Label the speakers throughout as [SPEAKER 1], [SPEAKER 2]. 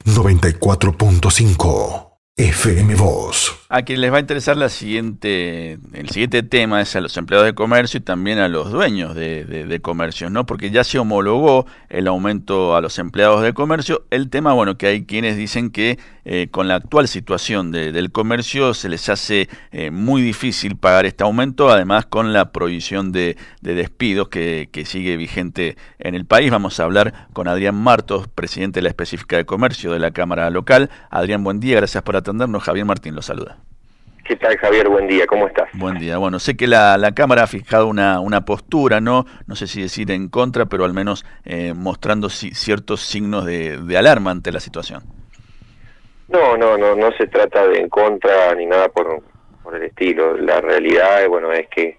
[SPEAKER 1] 94.5 FM Voz.
[SPEAKER 2] A quien les va a interesar el siguiente tema es a los empleados de comercio y también a los dueños de comercios, ¿no? Porque ya se homologó el aumento a los empleados de comercio. El tema, bueno, que hay quienes dicen que con la actual situación del comercio se les hace muy difícil pagar este aumento, además con la prohibición de despidos que sigue vigente en el país. Vamos a hablar con Adrián Martos, presidente de la Específica de Comercio de la Cámara Local. Adrián, buen día, gracias por atendernos. Javier Martín lo saluda.
[SPEAKER 3] ¿Qué tal, Javier? Buen día, ¿cómo estás?
[SPEAKER 2] Buen día. Bueno, sé que la Cámara ha fijado una postura, no sé si decir en contra, pero al menos mostrando ciertos signos de alarma ante la situación.
[SPEAKER 3] No se trata de en contra ni nada por el estilo. La realidad, bueno, es que,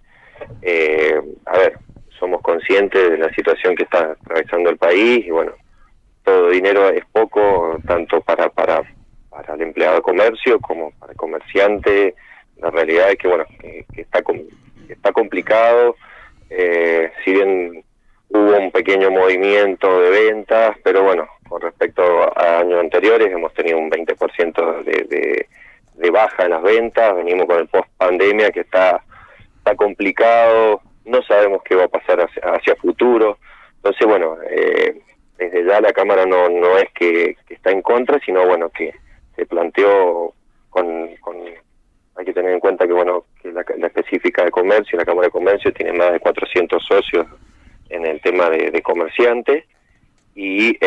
[SPEAKER 3] somos conscientes de la situación que está atravesando el país y, bueno, todo dinero es poco, tanto para el empleado de comercio como para el comerciante. La realidad es que, bueno, que está complicado. Si bien hubo un pequeño movimiento de ventas, pero bueno, con respecto a años anteriores hemos tenido un 20% de baja en las ventas. Venimos con el post pandemia que está complicado, no sabemos qué va a pasar hacia futuro. Entonces, bueno, desde ya la Cámara no es que está en contra, sino, bueno, que se planteó hay que tener en cuenta que, bueno, que la Específica de Comercio, la Cámara de Comercio tiene más de 400 socios en el tema de comerciantes y,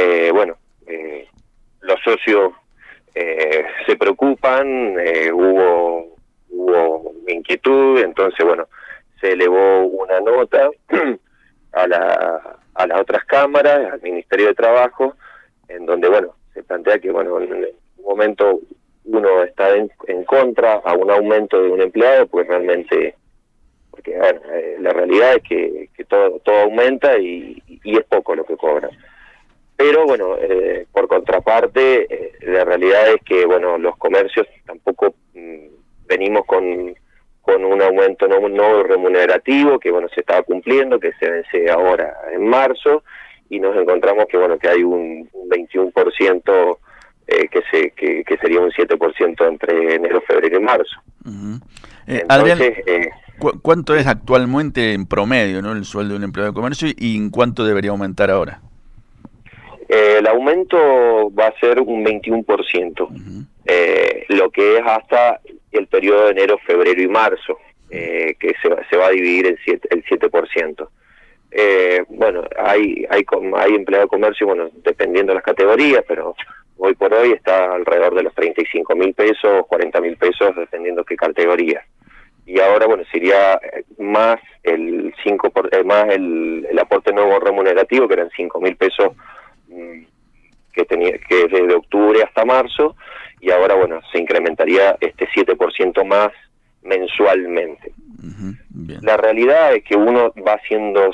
[SPEAKER 3] los socios se preocupan, hubo inquietud, entonces, bueno, se elevó una nota a las otras cámaras, al Ministerio de Trabajo, en donde, bueno, se plantea que, bueno, en un momento uno está en contra a un aumento de un empleado, pues realmente, porque la realidad es que todo aumenta y es poco lo que cobran. Pero bueno, por contraparte, la realidad es que, bueno, los comercios tampoco venimos con un aumento no remunerativo, que, bueno, se estaba cumpliendo, que se vence ahora en marzo, y nos encontramos que, bueno, que hay un 21%, que sería un 7% entre enero, febrero y marzo.
[SPEAKER 2] Uh-huh.
[SPEAKER 3] Entonces,
[SPEAKER 2] Adrián, ¿cuánto es actualmente en promedio, ¿no, el sueldo de un empleado de comercio y en cuánto debería aumentar ahora?
[SPEAKER 3] El aumento va a ser un 21%, uh-huh. Lo que es hasta el periodo de enero, febrero y marzo, que se va a dividir el 7%. Bueno, hay empleado de comercio, bueno, dependiendo de las categorías, pero hoy por hoy está alrededor de los 35.000 pesos, 40.000 pesos, dependiendo qué categoría. Y ahora, bueno, sería más el aporte nuevo remunerativo, que eran 5.000 pesos, que es desde octubre hasta marzo, y ahora, bueno, se incrementaría este 7% más mensualmente.
[SPEAKER 2] Uh-huh. Bien.
[SPEAKER 3] La realidad es que uno va haciendo,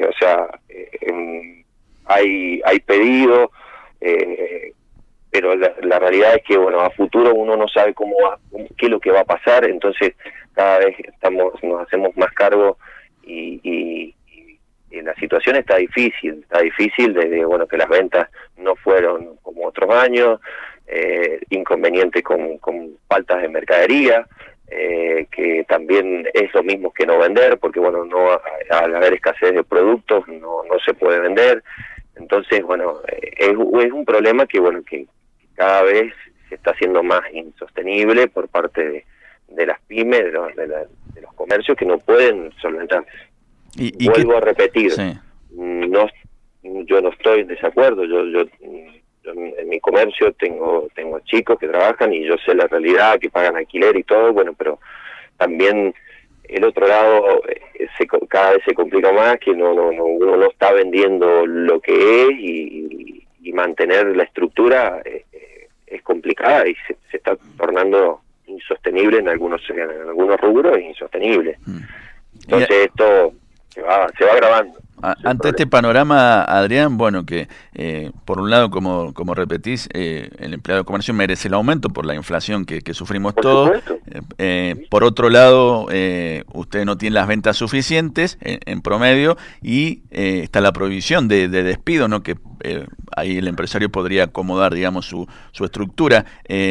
[SPEAKER 3] hay pedidos, pero la realidad es que, bueno, a futuro uno no sabe qué es lo que va a pasar, entonces cada vez nos hacemos más cargo y la situación está difícil desde, bueno, que las ventas no fueron como otros años, inconveniente con faltas de mercadería, que también es lo mismo que no vender, porque, bueno, al haber escasez de productos no se puede vender. Entonces, bueno, es un problema que, bueno, que cada vez se está haciendo más insostenible por parte de las pymes, de los comercios, que no pueden solventar. Vuelvo a repetir,
[SPEAKER 2] sí.
[SPEAKER 3] Yo no estoy en desacuerdo, yo en mi comercio tengo chicos que trabajan y yo sé la realidad, que pagan alquiler y todo, bueno, pero también el otro lado cada vez se complica más, que uno no está vendiendo lo que es y mantener la estructura es complicada y se está tornando insostenible en algunos rubros, es insostenible. Entonces esto se va agravando.
[SPEAKER 2] Ante este panorama, Adrián, bueno, que por un lado, como repetís, el empleado de comercio merece el aumento por la inflación que sufrimos todos, Por otro lado, usted no tiene las ventas suficientes en promedio y está la prohibición de despido, ¿no? Que ahí el empresario podría acomodar, digamos, su estructura.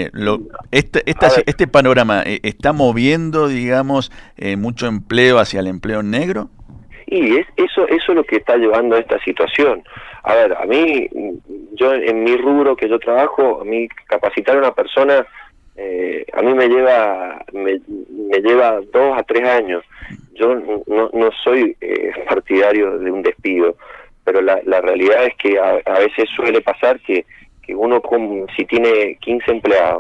[SPEAKER 2] Este panorama está moviendo, digamos, mucho empleo hacia el empleo negro.
[SPEAKER 3] Y eso es lo que está llevando a esta situación. A ver, a mí, yo en mi rubro que yo trabajo, a mí capacitar a una persona, a mí me lleva 2 a 3 años. Yo no soy partidario de un despido, pero la realidad es que a veces suele pasar que uno, si tiene 15 empleados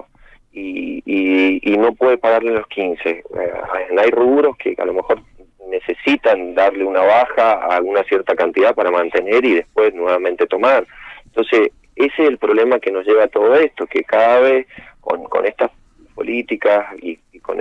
[SPEAKER 3] y no puede pagarle los 15, hay rubros que a lo mejor necesitan darle una baja a alguna cierta cantidad para mantener y después nuevamente tomar. Entonces, ese es el problema que nos lleva a todo esto, que cada vez con estas políticas y con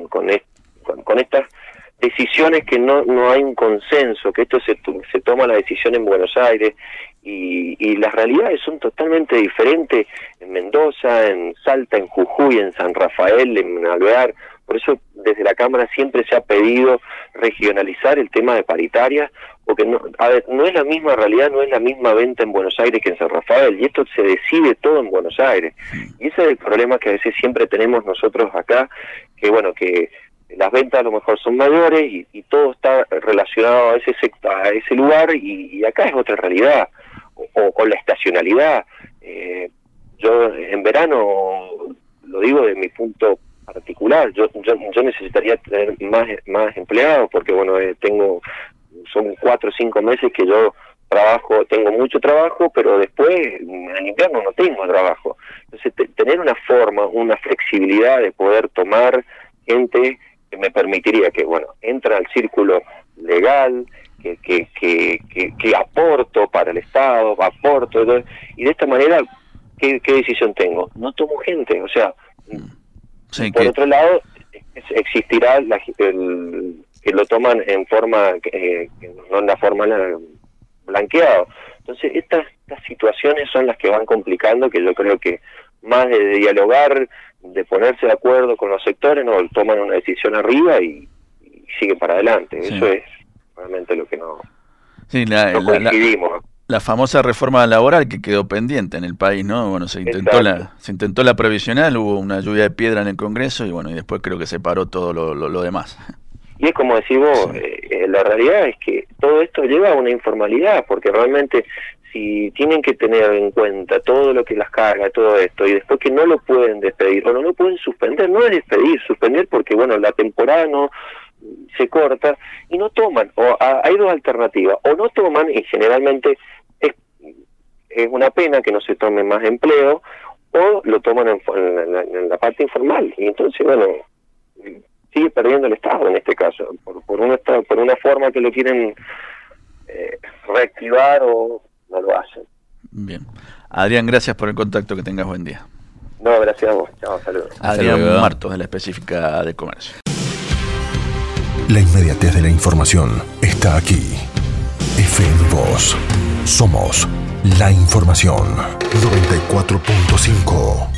[SPEAKER 3] estas decisiones que no hay un consenso, que esto se toma la decisión en Buenos Aires y las realidades son totalmente diferentes en Mendoza, en Salta, en Jujuy, en San Rafael, en Alvear. Por eso desde la Cámara siempre se ha pedido regionalizar el tema de paritarias, porque no es la misma realidad, no es la misma venta en Buenos Aires que en San Rafael, y esto se decide todo en Buenos Aires. Y ese es el problema que a veces siempre tenemos nosotros acá, que bueno, que las ventas a lo mejor son mayores y todo está relacionado a ese sector, a ese lugar, y acá es otra realidad, o la estacionalidad. Yo en verano, lo digo de mi punto particular, yo necesitaría tener más empleados, porque bueno, son 4 o 5 meses que yo trabajo, tengo mucho trabajo, pero después en invierno no tengo trabajo. Entonces tener una forma, una flexibilidad de poder tomar gente que me permitiría que, bueno, entra al círculo legal, que aporto para el Estado, aporto, y de esta manera, ¿qué decisión tengo? No tomo gente, o sea, sí, por otro lado, existirá que lo toman en forma, no en la forma blanqueada. Entonces, estas situaciones son las que van complicando, que yo creo que más de dialogar, de ponerse de acuerdo con los sectores, no toman una decisión arriba y siguen para adelante. Sí. Eso es realmente lo que no coincidimos.
[SPEAKER 2] La famosa reforma laboral que quedó pendiente en el país, ¿no? Bueno, se intentó la previsional, hubo una lluvia de piedra en el Congreso y bueno, y después creo que se paró todo lo demás.
[SPEAKER 3] Y es como decís vos, la realidad es que todo esto lleva a una informalidad, porque realmente si tienen que tener en cuenta todo lo que las carga, todo esto, y después que no lo pueden despedir, o no lo pueden suspender, no es despedir, suspender porque, bueno, la temporada no se corta, y no toman, hay 2 alternativas, o no toman, y generalmente es una pena que no se tome más empleo, o lo toman en la parte informal, y entonces, bueno, sigue perdiendo el Estado en este caso, por una forma que lo quieren reactivar o no lo hacen.
[SPEAKER 2] Bien. Adrián, gracias por el contacto, que tengas buen día.
[SPEAKER 3] No, gracias a vos. Chao, saludos.
[SPEAKER 2] Adrián Martos, de la Específica de Comercio.
[SPEAKER 1] La inmediatez de la información está aquí. FM Voz. Somos la información. 94.5.